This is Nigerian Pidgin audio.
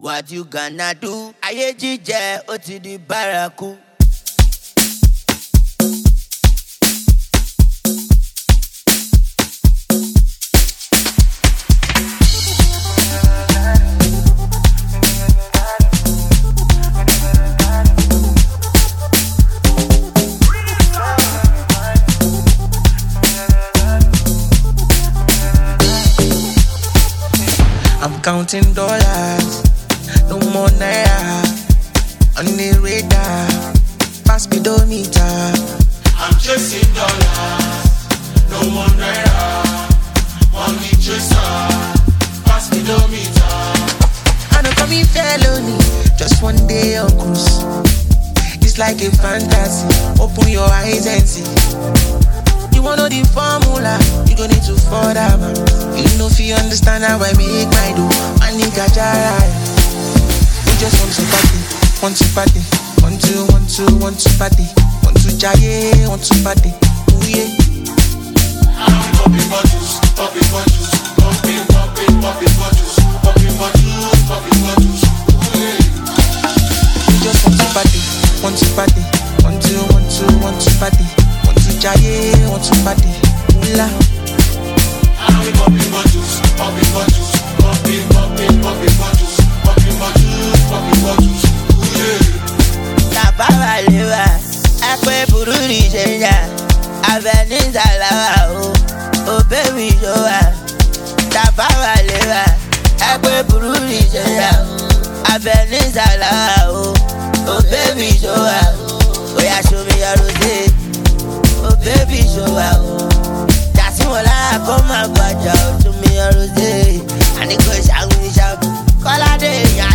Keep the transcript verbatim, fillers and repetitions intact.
What you gonna do? Ayé jíjẹ ó ti di bárakú. I'm counting dollars, no more naira. On the radar, pass speedometer. I'm chasing dollars, no more naira. On the chaser, pass speedometer. I don't commit felony, just one day on cruise. It's like a fantasy, open your eyes and see. You wanna know the formula, you gon' need to fall that man. You know if you understand how I make my do, my nigga Jara. We just want to party, want to party, want to, want to, want to party, want to jaye, want to party, ooh yeah. I'm popping bottles, popping bottles, popping, popping, popping bottles, popping bottles, popping bottles, ooh yeah. We just want to party, want to party, want to, want to, want to party. Jaye, want to party, ooh-la. I'm popping bottles, popping bottles, popping, popping, popping bottles, popping bottles, popping bottles, ooh yeah. Tàbáwá lè wá, ẹ̀pẹ́ burú ní ìṣẹ̀yà, Abẹ́nísà làwà o, òbẹ́mi ìjọ wà. Tàbáwá lè wá, ẹ̀pẹ́ burú ní ìṣẹ̀yà, Abẹ́nísà làwà o, òbẹ́mi ìjọ wà. Oya show me your rosé. Oh baby, show out. That's what I come my bad out to me a rosé. And it goes out with shout. Call a day,